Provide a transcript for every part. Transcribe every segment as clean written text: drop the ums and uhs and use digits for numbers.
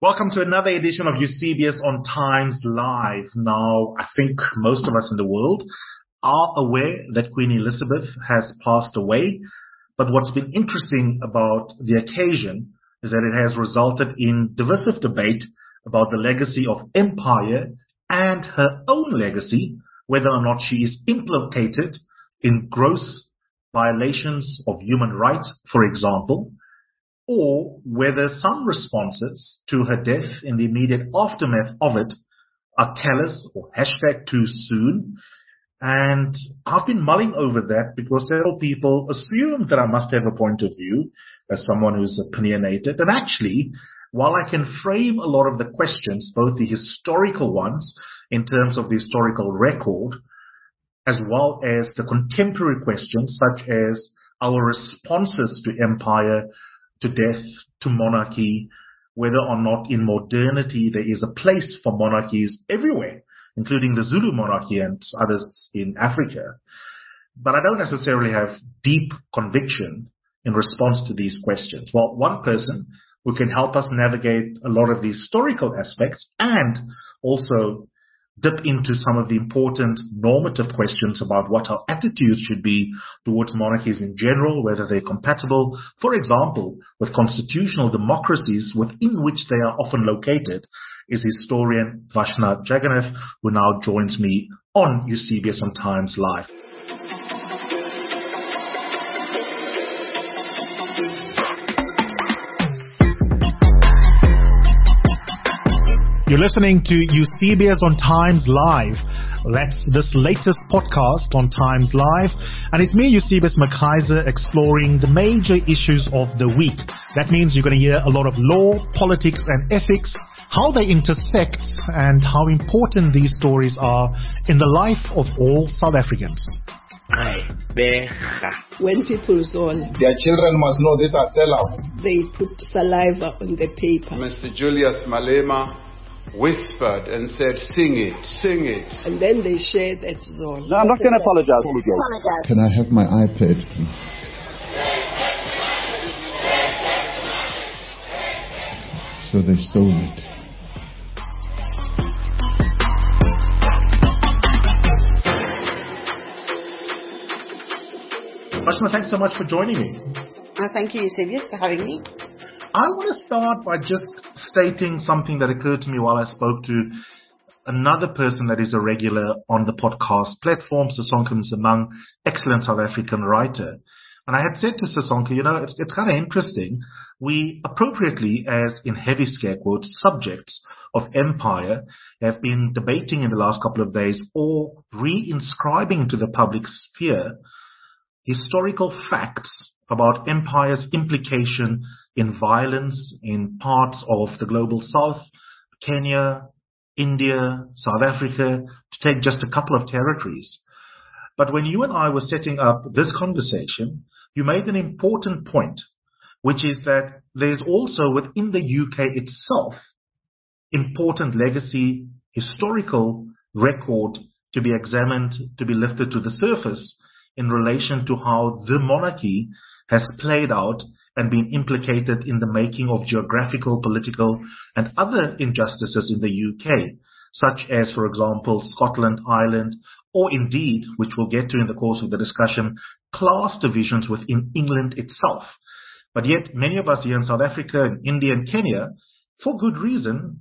Welcome to another edition of Eusebius on Times Live. Now, I think most of us in the world are aware that Queen Elizabeth has passed away. But what's been interesting about the occasion is that it has resulted in divisive debate about the legacy of empire and her own legacy, whether or not she is implicated in gross violations of human rights, for example, or whether some responses to her death in the immediate aftermath of it are callous or hashtag too soon. And I've been mulling over that because several people assume that I must have a point of view as someone who's opinionated. And actually, while I can frame a lot of the questions, both the historical ones in terms of the historical record, as well as the contemporary questions such as our responses to empire, to death, to monarchy, whether or not in modernity there is a place for monarchies everywhere, including the Zulu monarchy and others in Africa. But I don't necessarily have deep conviction in response to these questions. Well, one person who can help us navigate a lot of the historical aspects and also dip into some of the important normative questions about what our attitudes should be towards monarchies in general, whether they're compatible, for example, with constitutional democracies within which they are often located, is historian Vashna Jagannath, who now joins me on Eusebius on Times Live. You're listening to Eusebius on Times Live. That's this latest podcast on Times Live. And it's me, Eusebius McKaiser, exploring the major issues of the week. That means you're going to hear a lot of law, politics and ethics, how they intersect and how important these stories are in the life of all South Africans. When people saw their children must know these are sellouts. They put saliva on the paper. Mr. Julius Malema whispered and said, sing it, sing it. And then they shared that zone. No, I'm not going to apologize. Can I have my iPad, please? So they stole it. Vashna, thanks so much for joining me. Thank you, Eusebius, for having me. I want to start by just stating something that occurred to me while I spoke to another person that is a regular on the podcast platform, Sisonke Msimang, excellent South African writer. And I had said to Sisonke, it's kind of interesting. We appropriately, as in heavy scare quotes, subjects of empire have been debating in the last couple of days or reinscribing to the public sphere historical facts about empire's implication in violence in parts of the global south, Kenya, India, South Africa, to take just a couple of territories. But when you and I were setting up this conversation, you made an important point, which is that there's also within the UK itself important legacy, historical record to be examined, to be lifted to the surface in relation to how the monarchy has played out and been implicated in the making of geographical, political, and other injustices in the UK, such as, for example, Scotland, Ireland, or indeed, which we'll get to in the course of the discussion, class divisions within England itself. But yet, many of us here in South Africa, and India, and Kenya, for good reason,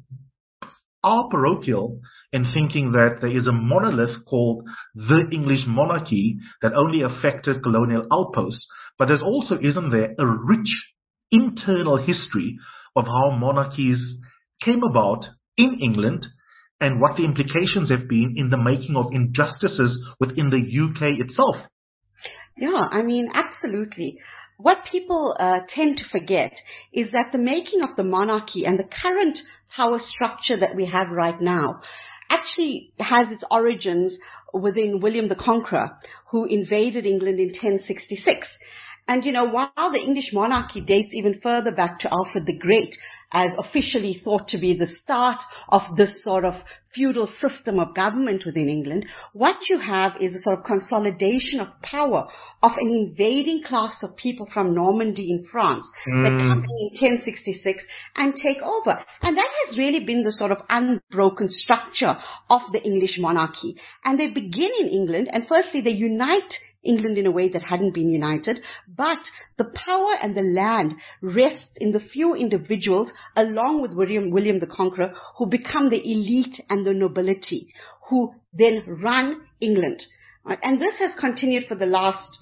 are parochial in thinking that there is a monolith called the English monarchy that only affected colonial outposts. But there's also, isn't there, a rich internal history of how monarchies came about in England and what the implications have been in the making of injustices within the UK itself. Yeah, absolutely. What people tend to forget is that the making of the monarchy and the current power structure that we have right now actually has its origins within William the Conqueror, who invaded England in 1066. And, while the English monarchy dates even further back to Alfred the Great, as officially thought to be the start of this sort of feudal system of government within England, what you have is a sort of consolidation of power of an invading class of people from Normandy in France that come in 1066 and take over. And that has really been the sort of unbroken structure of the English monarchy. And they begin in England, and firstly they unite England in a way that hadn't been united, but the power and the land rests in the few individuals along with William the Conqueror who become the elite and the nobility who then run England. Right? And this has continued for the last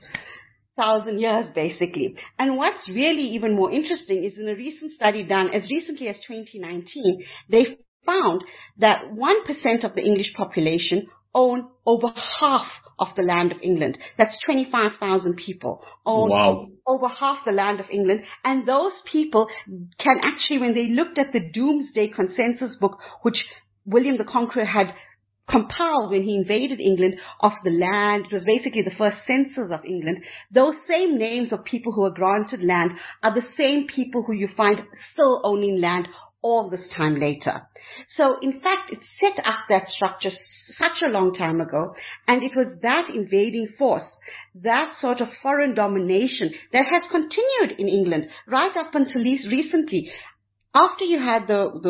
1,000 years, basically. And what's really even more interesting is in a recent study done as recently as 2019, they found that 1% of the English population own over half of the land of England. That's 25,000 people own over half the land of England. And those people can actually, when they looked at the Doomsday Consensus book, which William the Conqueror had compiled when he invaded England of the land, it was basically the first census of England, those same names of people who were granted land are the same people who you find still owning land all this time later. So in fact, it set up that structure such a long time ago, and it was that invading force, that sort of foreign domination that has continued in England right up until recently. After you had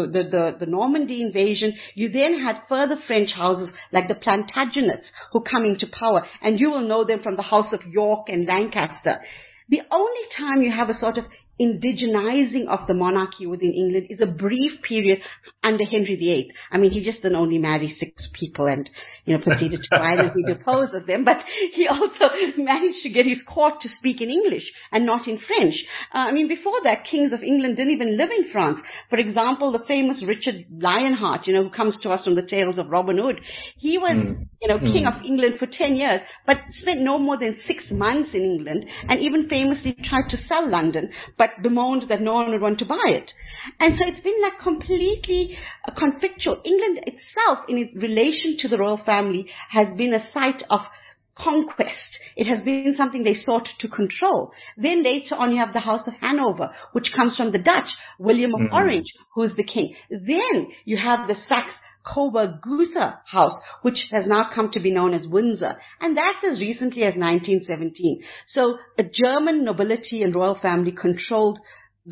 the Normandy invasion, you then had further French houses like the Plantagenets who come into power, and you will know them from the House of York and Lancaster. The only time you have a sort of indigenizing of the monarchy within England is a brief period under Henry VIII. I mean, he just didn't only marry 6 people and, proceeded to violently depose of them, but he also managed to get his court to speak in English and not in French. Before that, kings of England didn't even live in France. For example, the famous Richard Lionheart, who comes to us from the tales of Robin Hood, he was, king of England for 10 years, but spent no more than 6 months in England, and even famously tried to sell London, but bemoaned that no one would want to buy it. And so it's been like completely conflictual. England itself, in its relation to the royal family, has been a site of conquest. It has been something they sought to control. Then later on you have the House of Hanover, which comes from the Dutch, William of Orange, who is the king. Then you have the Saxe-Coburg-Gotha house, which has now come to be known as Windsor. And that's as recently as 1917. So a German nobility and royal family controlled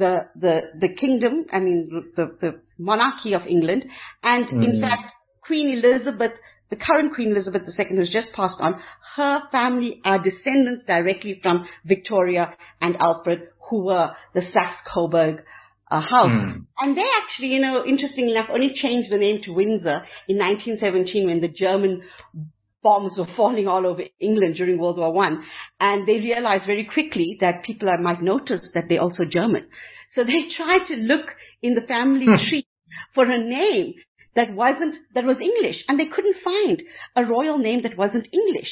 the kingdom, the monarchy of England. And in fact, Queen Elizabeth, the current Queen Elizabeth II, who's just passed on, her family are descendants directly from Victoria and Alfred, who were the Saxe-Coburg house. And they actually, interestingly enough, only changed the name to Windsor in 1917 when the German bombs were falling all over England during World War I. And they realized very quickly that people might notice that they're also German. So they tried to look in the family tree for a name that was English, and they couldn't find a royal name that wasn't English.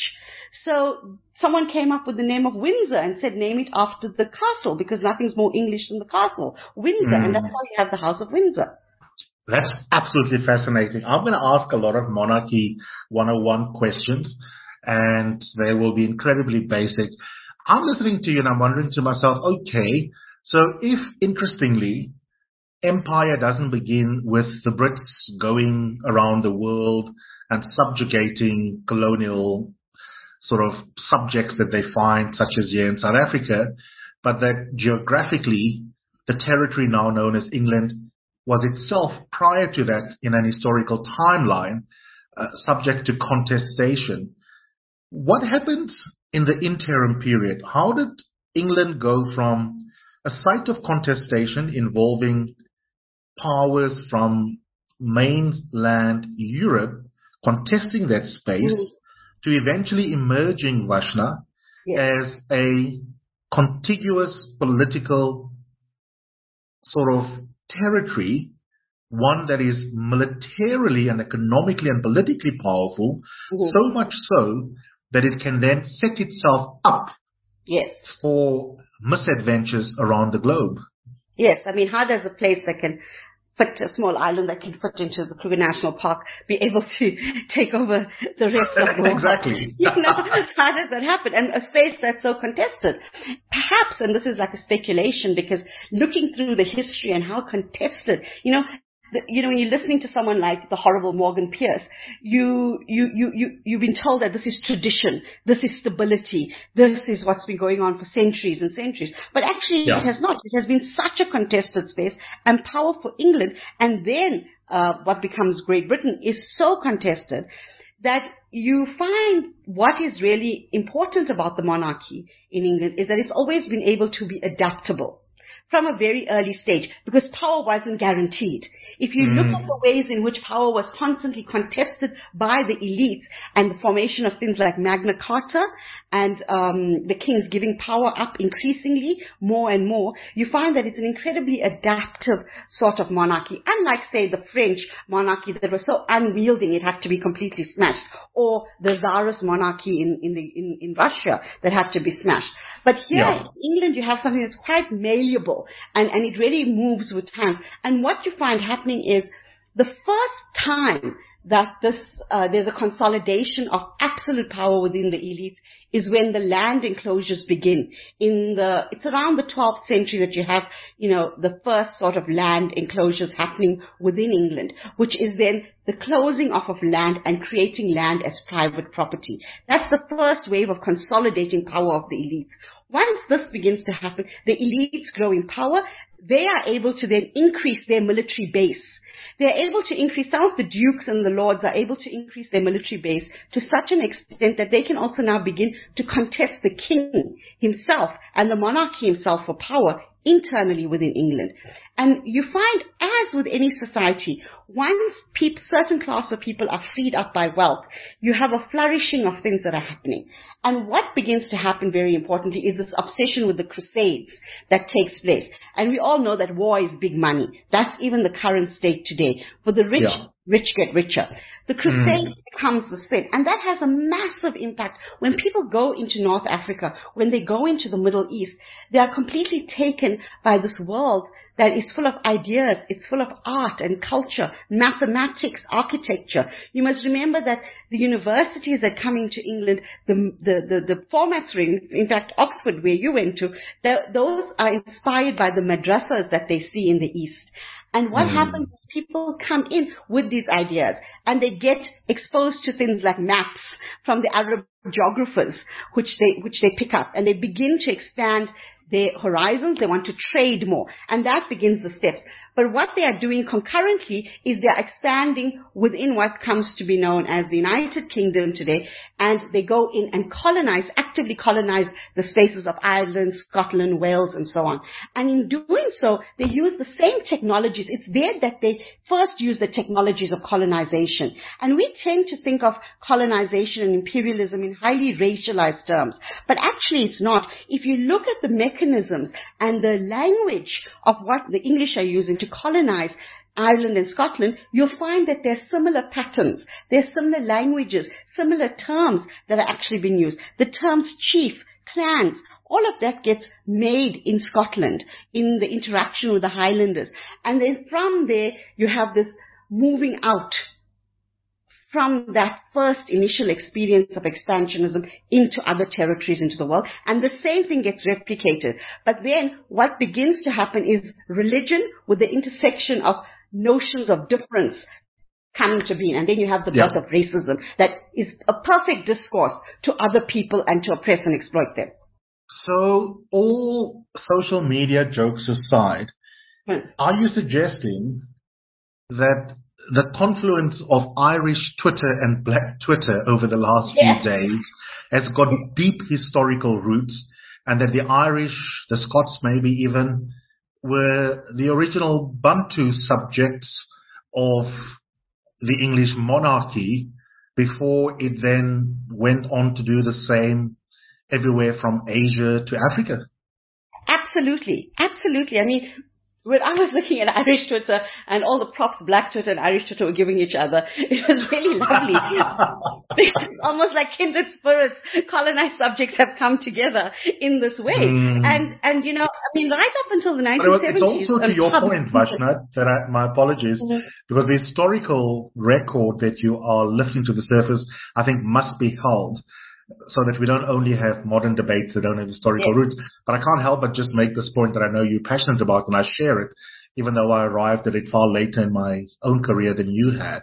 So someone came up with the name of Windsor and said, name it after the castle, because nothing's more English than the castle. Windsor, and that's why you have the House of Windsor. That's absolutely fascinating. I'm going to ask a lot of Monarchy 101 questions, and they will be incredibly basic. I'm listening to you and I'm wondering to myself, okay, so if, interestingly, empire doesn't begin with the Brits going around the world and subjugating colonial sort of subjects that they find, such as here in South Africa, but that geographically the territory now known as England was itself prior to that in an historical timeline subject to contestation. What happened in the interim period? How did England go from a site of contestation involving powers from mainland Europe contesting that space to eventually emerging, Vashna, as a contiguous political sort of territory, one that is militarily and economically and politically powerful, so much so that it can then set itself up for misadventures around the globe? Yes, how does a place that can fit, a small island that can fit into the Kruger National Park, be able to take over the rest of the world. Exactly. How does that happen? And a space that's so contested. Perhaps, and this is like a speculation, because looking through the history and how contested, when you're listening to someone like the horrible Morgan Pierce, you've been told that this is tradition, this is stability, this is what's been going on for centuries and centuries. But actually, It has not. It has been such a contested space, and power for England, and then what becomes Great Britain is so contested that you find what is really important about the monarchy in England is that it's always been able to be adaptable from a very early stage, because power wasn't guaranteed. If you look at the ways in which power was constantly contested by the elites, and the formation of things like Magna Carta and the kings giving power up increasingly more and more, you find that it's an incredibly adaptive sort of monarchy. Unlike, say, the French monarchy that was so unwielding it had to be completely smashed, or the Tsarist monarchy in Russia that had to be smashed. But here in England, you have something that's quite malleable, and it really moves with times. And what you find happening is the first time that there's a consolidation of absolute power within the elites is when the land enclosures begin. It's around the 12th century that you have, the first sort of land enclosures happening within England, which is then the closing off of land and creating land as private property. That's the first wave of consolidating power of the elites. Once this begins to happen, the elites grow in power. They are able to then increase their military base. They're able to increase, some of the dukes and the lords are able to increase their military base to such an extent that they can also now begin to contest the king himself and the monarchy himself for power internally within England. And you find, as with any society, once certain class of people are freed up by wealth, you have a flourishing of things that are happening. And what begins to happen, very importantly, is this obsession with the crusades that takes place. And we all know that war is big money. That's even the current state today. For the rich, rich get richer. The crusade becomes this thing. And that has a massive impact. When people go into North Africa, when they go into the Middle East, they are completely taken by this world that is full of ideas. It's full of art and culture, mathematics, architecture. You must remember that the universities that come into England, the formats, in fact, Oxford, where you went to, those are inspired by the madrasas that they see in the East. And what happens is people come in with these ideas and they get exposed to things like maps from the Arab geographers, which they pick up, and they begin to expand their horizons. They want to trade more, and that begins the steps. But what they are doing concurrently is they are expanding within what comes to be known as the United Kingdom today, and they go in and actively colonize the spaces of Ireland, Scotland, Wales, and so on. And in doing so, they use the same technologies. It's there that they first use the technologies of colonization. And we tend to think of colonization and imperialism in highly racialized terms. But actually it's not. If you look at the mechanisms and the language of what the English are using to colonize Ireland and Scotland, you'll find that there's similar patterns, there's similar languages, similar terms that are actually being used. The terms chief, clans, all of that gets made in Scotland in the interaction with the Highlanders. And then from there, you have this moving out from that first initial experience of expansionism into other territories, into the world. And the same thing gets replicated. But then what begins to happen is religion with the intersection of notions of difference coming to being. And then you have the birth of racism that is a perfect discourse to other people and to oppress and exploit them. So all social media jokes aside, are you suggesting that the confluence of Irish Twitter and Black Twitter over the last few days has got deep historical roots, and that the Irish, the Scots maybe even, were the original Bantu subjects of the English monarchy before it then went on to do the same everywhere from Asia to Africa? Absolutely. Absolutely. I mean, when I was looking at Irish Twitter and all the props Black Twitter and Irish Twitter were giving each other, it was really lovely. Almost like kindred spirits, colonized subjects have come together in this way. And you know, I mean, right up until the 1970s. It's also to your point, Vashna, that my apologies, because the historical record that you are lifting to the surface, I think must be held, so that we don't only have modern debates that don't have historical roots. But I can't help but just make this point that I know you're passionate about, and I share it, even though I arrived at it far later in my own career than you had,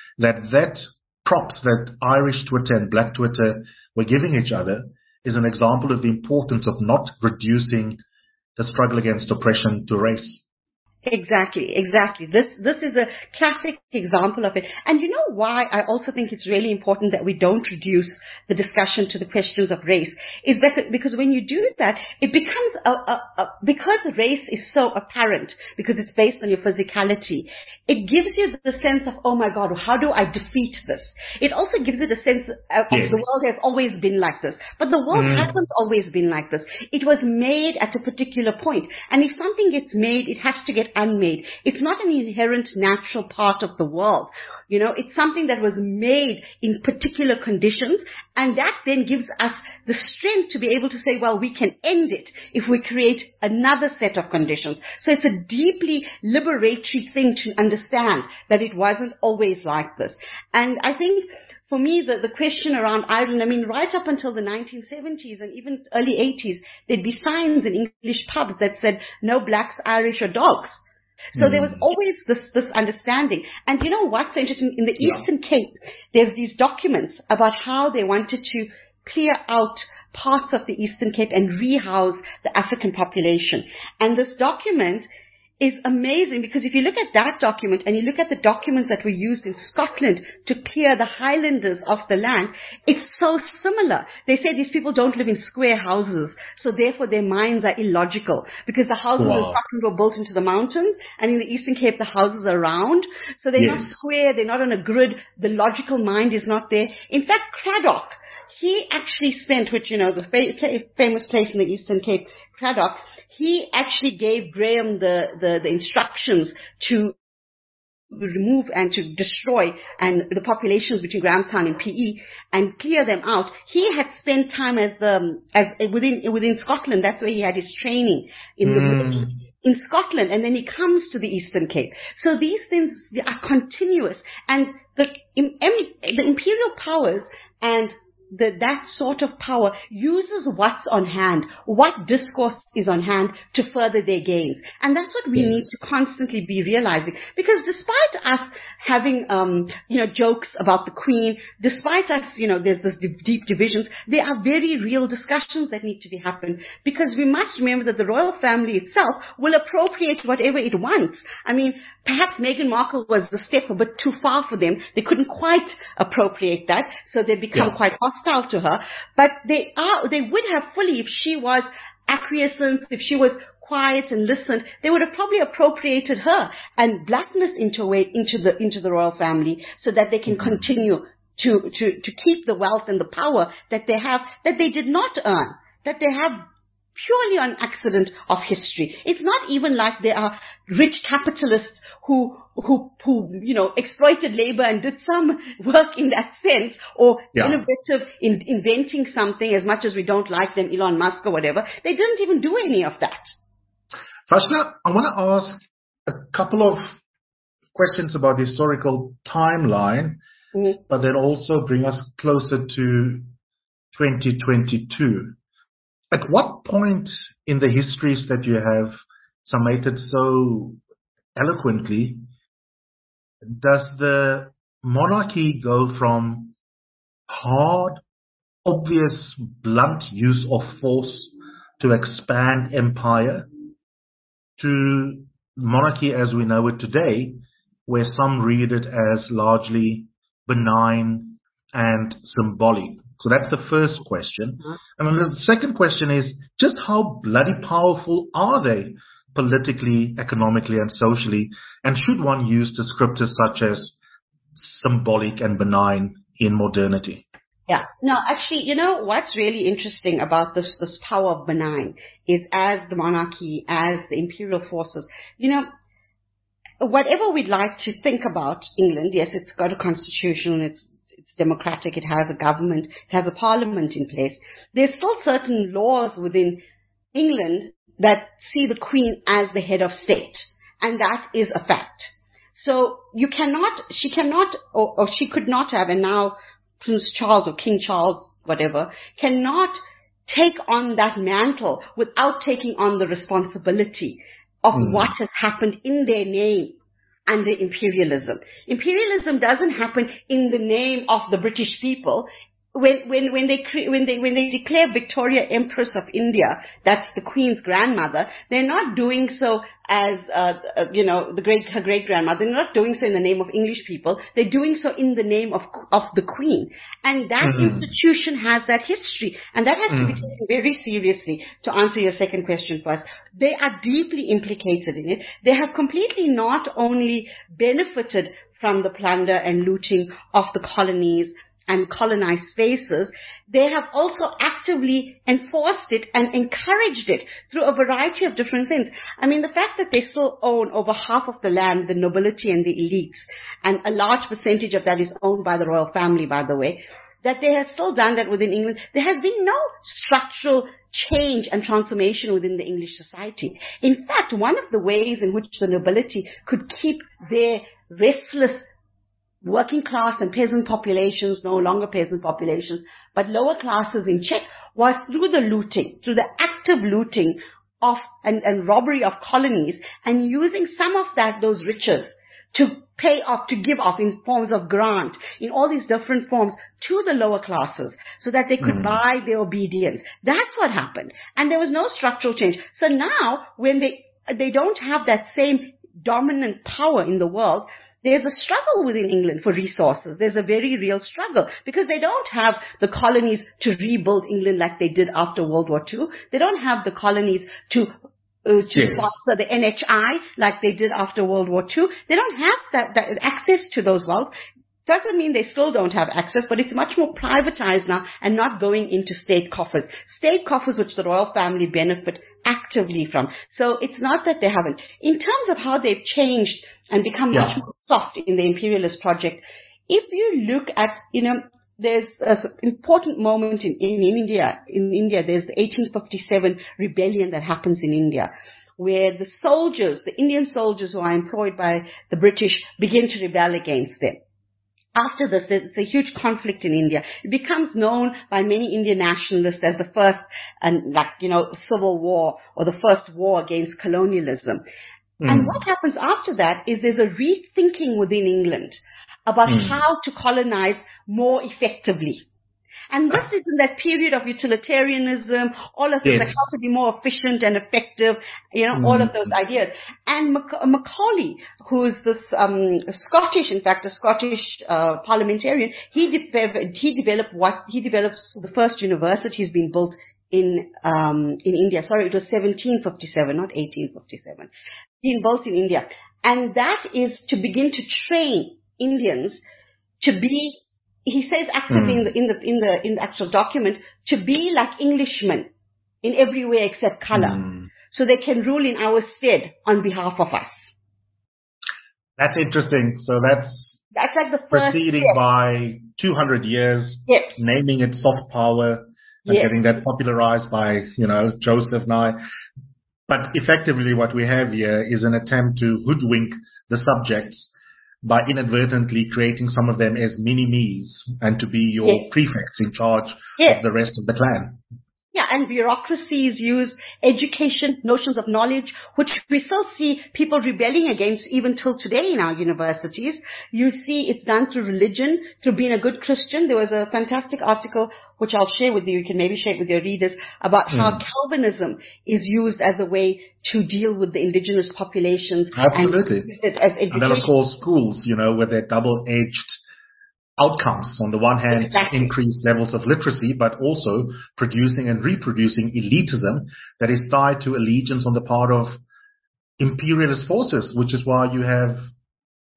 that props that Irish Twitter and Black Twitter were giving each other is an example of the importance of not reducing the struggle against oppression to race. Exactly. This is a classic example of it. And you know why I also think it's really important that we don't reduce the discussion to the questions of race is because when you do that, it becomes because race is so apparent, because it's based on your physicality, it gives you the sense of, oh my God, how do I defeat this? It also gives it a sense of the world has always been like this. But the world hasn't always been like this. It was made at a particular point. And if something gets made, it has to get unmade. It's not an inherent natural part of the world. You know, it's something that was made in particular conditions, and that then gives us the strength to be able to say, well, we can end it if we create another set of conditions. So it's a deeply liberatory thing to understand that it wasn't always like this. And I think for me, the question around Ireland, I mean, right up until the 1970s and even early 80s, there'd be signs in English pubs that said, no blacks, Irish or dogs. So there was always this understanding. And you know what's interesting? In the Eastern Cape, there's these documents about how they wanted to clear out parts of the Eastern Cape and rehouse the African population. And this document is amazing, because if you look at that document and you look at the documents that were used in Scotland to clear the Highlanders off the land, it's so similar. They say these people don't live in square houses, so therefore their minds are illogical, because the houses in Scotland were built into the mountains, and in the Eastern Cape the houses are round, so they're not square, they're not on a grid, the logical mind is not there. In fact, Cradock, he actually spent, which, you know, the famous place in the Eastern Cape, Cradock, he actually gave Graham the instructions to remove and to destroy and the populations between Grahamstown and PE and clear them out. He had spent time within Scotland. That's where he had his training in Scotland, and then he comes to the Eastern Cape. So these things, they are continuous, and the imperial powers and that sort of power uses what's on hand, what discourse is on hand to further their gains. And that's what we need to constantly be realizing. Because despite us having, jokes about the Queen, despite us, there's this deep divisions, there are very real discussions that need to be happened. Because we must remember that the royal family itself will appropriate whatever it wants. I mean, perhaps Meghan Markle was the step a bit too far for them. They couldn't quite appropriate that, so they become quite hostile to her. But they would have fully, if she was acquiescent, if she was quiet and listened, they would have probably appropriated her and blackness into the royal family, so that they can continue to keep the wealth and the power that they have, that they did not earn, that they have purely on accident of history. It's not even like they are rich capitalists who exploited labor and did some work in that sense, or innovative in inventing something, as much as we don't like them, Elon Musk or whatever. They didn't even do any of that. Vashna, I want to ask a couple of questions about the historical timeline, but then also bring us closer to 2022. At what point in the histories that you have summated so eloquently does the monarchy go from hard, obvious, blunt use of force to expand empire to monarchy as we know it today, where some read it as largely benign and symbolic? So that's the first question. And then the second question is, just how bloody powerful are they politically, economically, and socially? And should one use descriptors such as symbolic and benign in modernity? Yeah. No, actually, what's really interesting about this power of benign is as the monarchy, as the imperial forces, whatever we'd like to think about England, yes, it's got a constitution, it's democratic, it has a government, it has a parliament in place. There's still certain laws within England that see the Queen as the head of state. And that is a fact. So she could not have, and now Prince Charles or King Charles, whatever, cannot take on that mantle without taking on the responsibility of what has happened in their name under imperialism. Imperialism doesn't happen in the name of the British people. When they declare Victoria Empress of India, that's the Queen's grandmother, they're not doing so as her great grandmother. They're not doing so in the name of English people. They're doing so in the name of the Queen, and that institution has that history, and that has to be taken very seriously. To answer your second question first, they are deeply implicated in it. They have completely not only benefited from the plunder and looting of the colonies and colonized spaces, they have also actively enforced it and encouraged it through a variety of different things. I mean, the fact that they still own over half of the land, the nobility and the elites, and a large percentage of that is owned by the royal family, by the way, that they have still done that within England. There has been no structural change and transformation within the English society. In fact, one of the ways in which the nobility could keep their restless working class and peasant populations, no longer peasant populations, but lower classes in check, was through the looting, through the active looting of and robbery of colonies, and using some of those riches to pay off, to give off in forms of grant, in all these different forms to the lower classes, so that they could buy their obedience. That's what happened. And there was no structural change. So now, when they don't have that same dominant power in the world, there's a struggle within England for resources. There's a very real struggle because they don't have the colonies to rebuild England like they did after World War II. They don't have the colonies to sponsor the NHI like they did after World War II. They don't have that access to those wealth. Doesn't mean they still don't have access, but it's much more privatized now and not going into state coffers. State coffers which the royal family benefit actively from. So it's not that they haven't. In terms of how they've changed and become much more soft in the imperialist project, if you look at, there's an important moment in India. In India, there's the 1857 rebellion that happens in India, where the Indian soldiers who are employed by the British begin to rebel against them. After this, there's a huge conflict in India. It becomes known by many Indian nationalists as the first, civil war, or the first war against colonialism. And what happens after that is there's a rethinking within England about how to colonize more effectively. And this is in that period of utilitarianism, all of this, like how to be more efficient and effective, all of those ideas. And Macaulay, who's this Scottish parliamentarian, he develops the first university has been built in India. Sorry, it was 1757, not 1857. Being built in India. And that is to begin to train Indians to be, he says actively in the actual document, to be like Englishmen in every way except color, so they can rule in our stead on behalf of us. That's interesting. So that's like the first proceeding by 200 years, naming it soft power and getting that popularized by, Joseph Nye. But effectively what we have here is an attempt to hoodwink the subjects by inadvertently creating some of them as mini-me's and to be your prefects in charge of the rest of the clan. Yeah, and bureaucracies use education, notions of knowledge, which we still see people rebelling against even till today in our universities. You see it's done through religion, through being a good Christian. There was a fantastic article which I'll share with you. You can maybe share it with your readers about how Calvinism is used as a way to deal with the indigenous populations. Absolutely. And then, of course, schools, with their double-edged outcomes. On the one hand, increased levels of literacy, but also producing and reproducing elitism that is tied to allegiance on the part of imperialist forces, which is why you have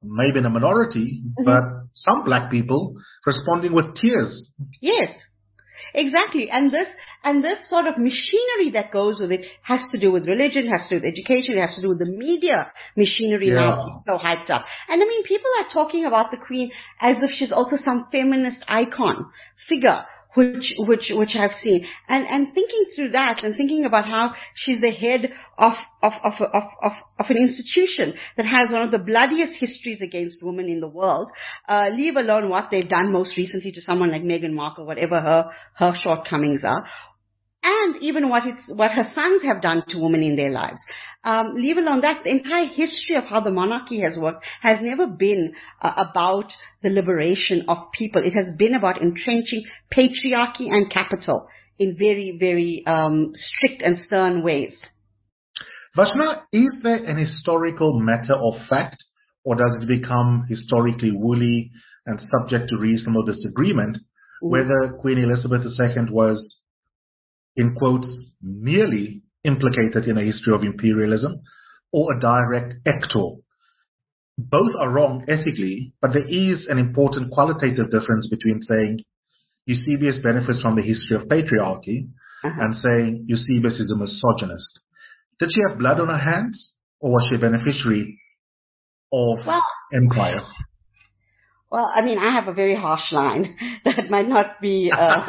maybe in a minority, but some black people responding with tears. Yes. Exactly. And this sort of machinery that goes with it has to do with religion, has to do with education, it has to do with the media machinery now being so hyped up. And I mean, people are talking about the Queen as if she's also some feminist icon figure, which I've seen. And thinking through that and thinking about how she's the head of an institution that has one of the bloodiest histories against women in the world, leave alone what they've done most recently to someone like Meghan Markle, whatever her shortcomings are, and even what her sons have done to women in their lives. Leave alone that, the entire history of how the monarchy has worked has never been about the liberation of people. It has been about entrenching patriarchy and capital in very, very strict and stern ways. Vashna, is there an historical matter of fact, or does it become historically woolly and subject to reasonable disagreement whether Queen Elizabeth II was, in quotes, merely implicated in a history of imperialism or a direct actor? Both are wrong ethically, but there is an important qualitative difference between saying Eusebius benefits from the history of patriarchy and saying Eusebius is a misogynist. Did she have blood on her hands, or was she a beneficiary of empire? Well, I mean, I have a very harsh line that might not be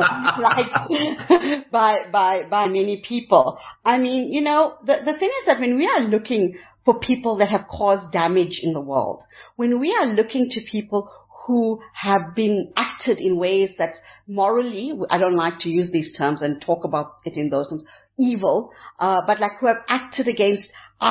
liked by many people. I mean, you know, the thing is that when we are looking for people that have caused damage in the world, when we are looking to people who have been acted in ways that morally, I don't like to use these terms and talk about it in those terms, evil, but like who have acted against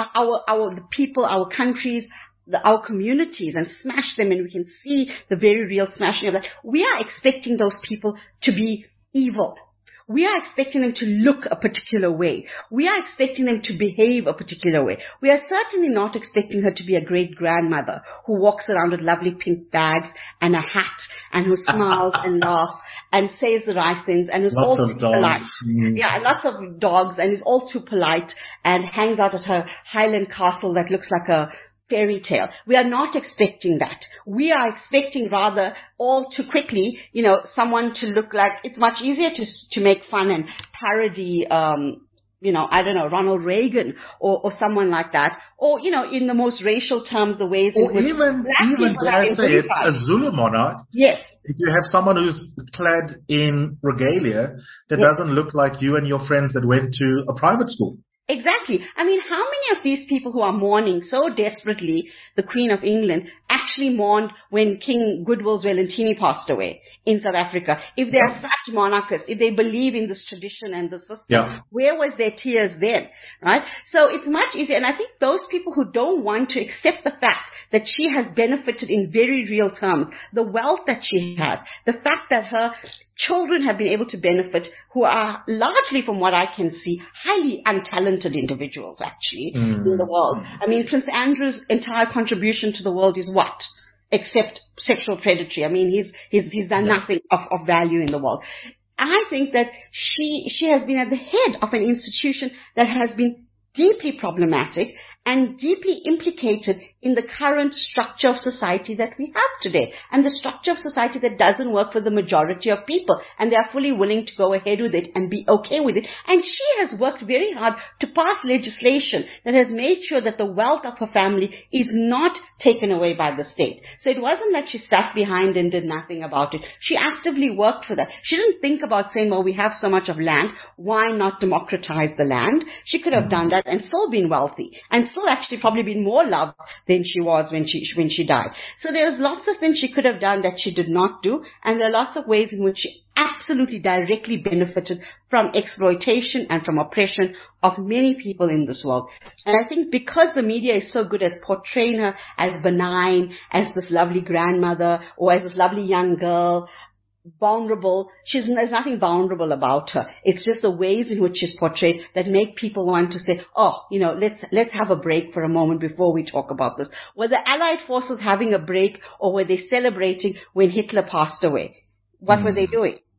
our people, our countries, our communities, and smashed them, and we can see the very real smashing of that. We are expecting those people to be evil. We are expecting them to look a particular way. We are expecting them to behave a particular way. We are certainly not expecting her to be a great grandmother who walks around with lovely pink bags and a hat and who smiles and laughs and says the right things and is all too polite. Yeah, and lots of dogs, and is all too polite and hangs out at her Highland castle that looks like a fairy tale. We are not expecting that. We are expecting rather all too quickly, you know, someone to look like, it's much easier to make fun and parody, you know, I don't know, Ronald Reagan or someone like that. Or, you know, in the most racial terms, the ways in which even dare I say it, a Zulu monarch. Yes. If you have someone who's clad in regalia that doesn't look like you and your friends that went to a private school. Exactly. I mean, how many of these people who are mourning so desperately the Queen of England actually mourned when King Goodwill's Valentini passed away in South Africa? If they are such monarchists, if they believe in this tradition and the system, where was their tears then, right? So it's much easier. And I think those people who don't want to accept the fact that she has benefited in very real terms, the wealth that she has, the fact that her children have been able to benefit, who are largely, from what I can see, highly untalented individuals actually in the world. I mean, Prince Andrew's entire contribution to the world is what? Except sexual predatory. I mean, he's done nothing of value in the world. I think that she has been at the head of an institution that has been deeply problematic and deeply implicated in the current structure of society that we have today, and the structure of society that doesn't work for the majority of people, and they are fully willing to go ahead with it and be okay with it. And she has worked very hard to pass legislation that has made sure that the wealth of her family is not taken away by the state. So it wasn't that she sat behind and did nothing about it. She actively worked for that. She didn't think about saying, well, we have so much of land, why not democratize the land? She could have done that and still been wealthy, and still actually probably been more loved than she was when she died. So there's lots of things she could have done that she did not do, and there are lots of ways in which she absolutely directly benefited from exploitation and from oppression of many people in this world. And I think because the media is so good at portraying her as benign, as this lovely grandmother, or as this lovely young girl, vulnerable, there's nothing vulnerable about her. It's just the ways in which she's portrayed that make people want to say, oh, you know, let's have a break for a moment before we talk about this. Were the Allied forces having a break, or were they celebrating when Hitler passed away? What were they doing?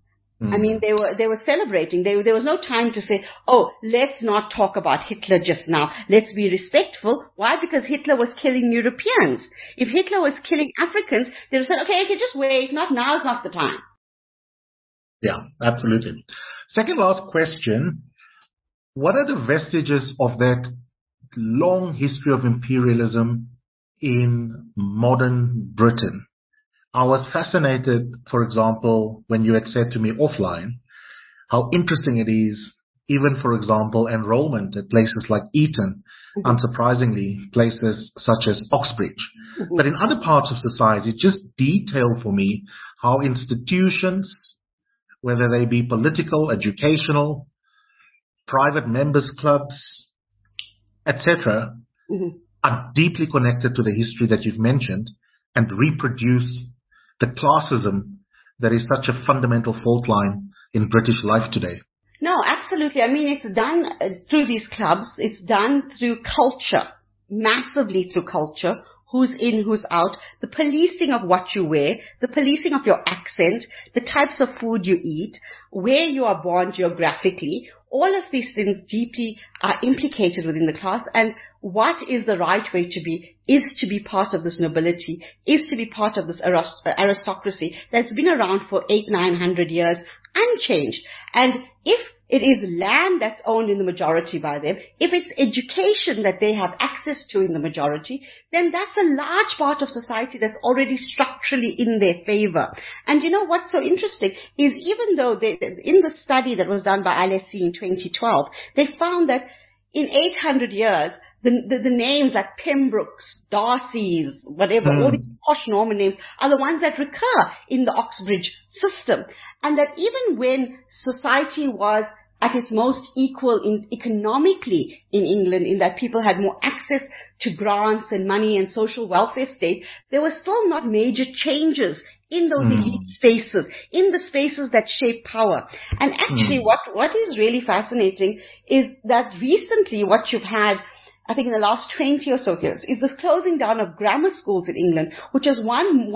I mean, they were celebrating. There was no time to say, oh, let's not talk about Hitler just now. Let's be respectful. Why? Because Hitler was killing Europeans. If Hitler was killing Africans, they would have said, okay, just wait. Not now is not the time. Yeah, absolutely. Second last question. What are the vestiges of that long history of imperialism in modern Britain? I was fascinated, for example, when you had said to me offline, how interesting it is, even, for example, enrollment at places like Eton, unsurprisingly, places such as Oxbridge. But in other parts of society, just detail for me how institutions, whether they be political, educational, private members clubs, etc., are deeply connected to the history that you've mentioned and reproduce the classism that is such a fundamental fault line in British life today. No, absolutely. I mean, it's done through these clubs. It's done through culture, massively through culture. Who's in, who's out, the policing of what you wear, the policing of your accent, the types of food you eat, where you are born geographically. All of these things deeply are implicated within the class, and what is the right way to be is to be part of this nobility, is to be part of this aristocracy that's been around for 800-900 years unchanged. And if it is land that's owned in the majority by them, if it's education that they have access to in the majority, then that's a large part of society that's already structurally in their favor. And you know what's so interesting is even though in the study that was done by LSE in 2012, they found that in 800 years, the names like Pembrokes, Darcy's, whatever, all these posh Norman names are the ones that recur in the Oxbridge system. And that even when society was at its most equal economically in England, in that people had more access to grants and money and social welfare state, there were still not major changes in those elite spaces, in the spaces that shape power. And actually what is really fascinating is that recently what you've had, I think in the last 20 or so years, is this closing down of grammar schools in England, which is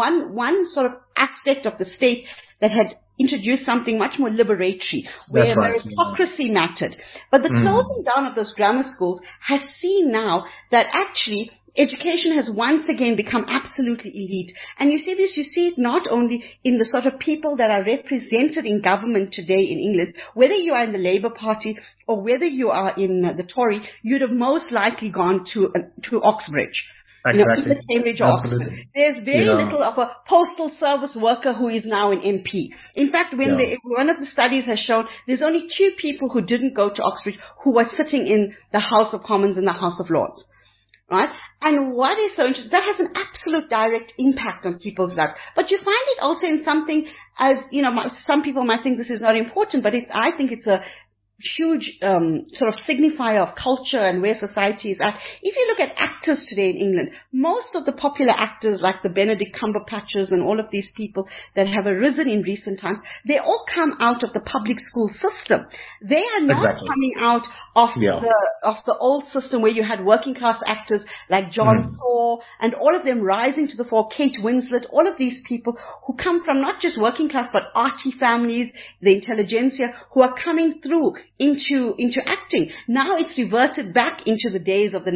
one sort of aspect of the state that had introduced something much more liberatory, where meritocracy mattered. But the closing down of those grammar schools has seen now that actually education has once again become absolutely elite. And you see this, you see it not only in the sort of people that are represented in government today in England, whether you are in the Labour Party or whether you are in the Tory, you'd have most likely gone to Oxbridge. Exactly. In the Cambridge Oxford. There's very little of a postal service worker who is now an MP. In fact, one of the studies has shown there's only 2 people who didn't go to Oxford who were sitting in the House of Commons and the House of Lords. Right? And what is so interesting, that has an absolute direct impact on people's lives. But you find it also in something as, some people might think this is not important, but I think it's a huge sort of signifier of culture and where society is at. If you look at actors today in England, most of the popular actors like the Benedict Cumberbatches and all of these people that have arisen in recent times, they all come out of the public school system. They are not coming out of the old system where you had working class actors like John Thor and all of them rising to the fore, Kate Winslet, all of these people who come from not just working class but arty families, the intelligentsia, who are coming through into acting. Now it's reverted back into the days of the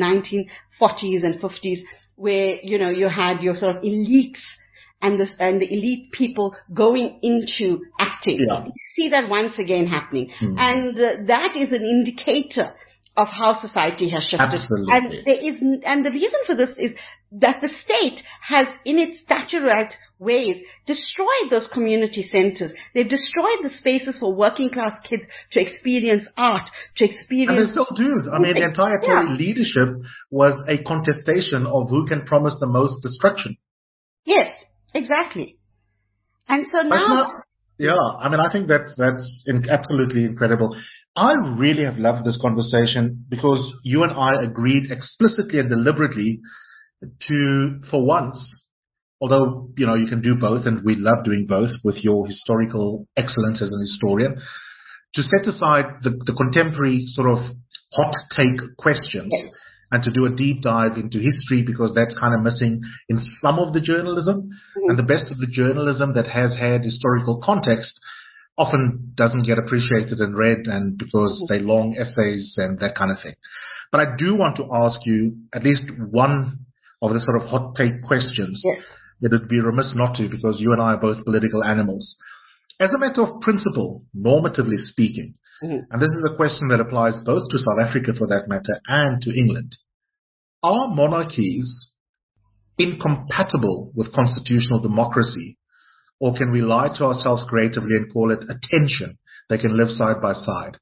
1940s and 50s where, you had your sort of elites and the elite people going into acting. Yeah. You see that once again happening. And that is an indicator of how society has shifted. Absolutely. And the reason for this is that the state has, in its statutory ways, destroyed those community centers. They've destroyed the spaces for working class kids to experience art, to experience... And they still do. I mean, the entire Tory leadership was a contestation of who can promise the most destruction. Yes, exactly. And so now... I think that's absolutely incredible. I really have loved this conversation because you and I agreed explicitly and deliberately to, for once, although, you can do both and we love doing both with your historical excellence as an historian, to set aside the contemporary sort of hot take questions and to do a deep dive into history because that's kind of missing in some of the journalism. And the best of the journalism that has had historical context often doesn't get appreciated and read, and because they're long essays and that kind of thing. But I do want to ask you at least one of the sort of hot take questions. Yes. It would be remiss not to, because you and I are both political animals. As a matter of principle, normatively speaking, and this is a question that applies both to South Africa for that matter and to England, are monarchies incompatible with constitutional democracy, or can we lie to ourselves creatively and call it a tension that can live side by side?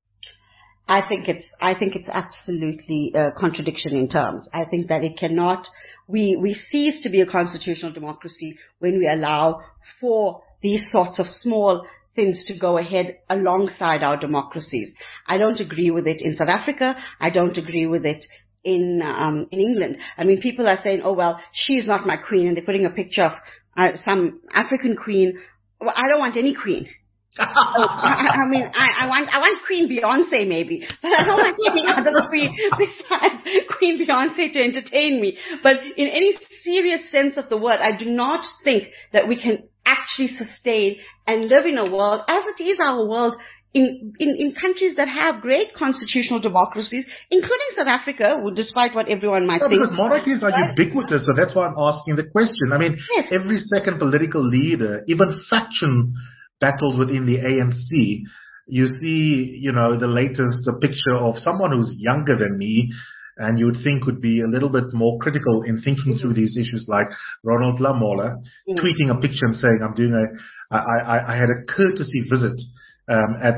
I think it's absolutely a contradiction in terms. I think that it cannot, we cease to be a constitutional democracy when we allow for these sorts of small things to go ahead alongside our democracies. I don't agree with it in South Africa. I don't agree with it in England. I mean, people are saying, oh, well, she's not my queen, and they're putting a picture of some African queen. Well, I don't want any queen. I mean, I want Queen Beyonce maybe, but I don't want any other queen besides Queen Beyonce to entertain me. But in any serious sense of the word, I do not think that we can actually sustain and live in a world, as it is our world, in countries that have great constitutional democracies, including South Africa, despite what everyone might think. Because monarchies are ubiquitous, so that's why I'm asking the question. I mean, yes. Every second political leader, even faction battles within the ANC, you see, the latest picture of someone who's younger than me, and you would think would be a little bit more critical in thinking through these issues, like Ronald Lamola tweeting a picture and saying, I had a courtesy visit at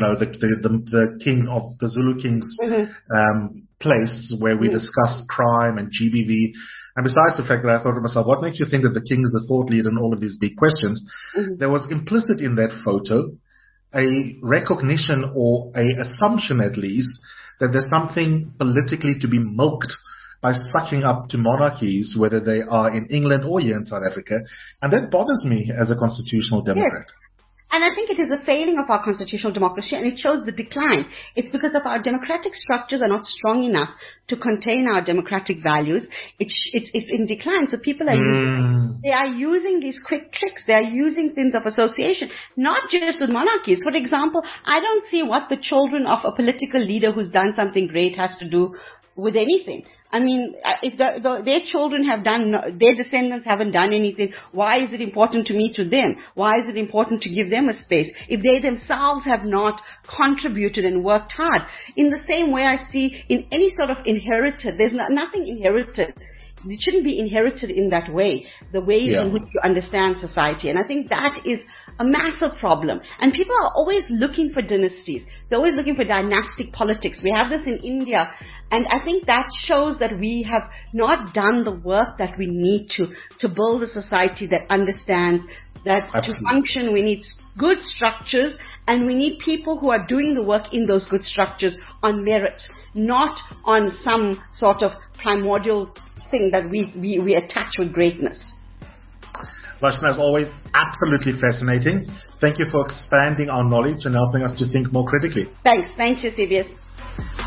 the king of the Zulu King's place where we discussed crime and GBV. And besides the fact that I thought to myself, what makes you think that the king is the thought leader in all of these big questions? There was implicit in that photo a recognition, or a assumption at least, that there's something politically to be milked by sucking up to monarchies, whether they are in England or here in South Africa. And that bothers me as a constitutional Democrat. Yes. And I think it is a failing of our constitutional democracy, and it shows the decline. It's because of our democratic structures are not strong enough to contain our democratic values. It's in decline. So people are using these quick tricks. They are using things of association, not just with monarchies. For example, I don't see what the children of a political leader who's done something great has to do with anything. I mean, if their children their descendants haven't done anything, why is it important to me to them? Why is it important to give them a space? If they themselves have not contributed and worked hard. In the same way I see in any sort of inherited, there's nothing inherited. It shouldn't be inherited in that way, the way in which you understand society. And I think that is a massive problem. And people are always looking for dynasties. They're always looking for dynastic politics. We have this in India. And I think that shows that we have not done the work that we need to build a society that understands that to function we need good structures, and we need people who are doing the work in those good structures on merit, not on some sort of primordial thing that we attach with greatness. Rachna, as always, absolutely fascinating. Thank you for expanding our knowledge and helping us to think more critically. Thanks. Thank you, CBS.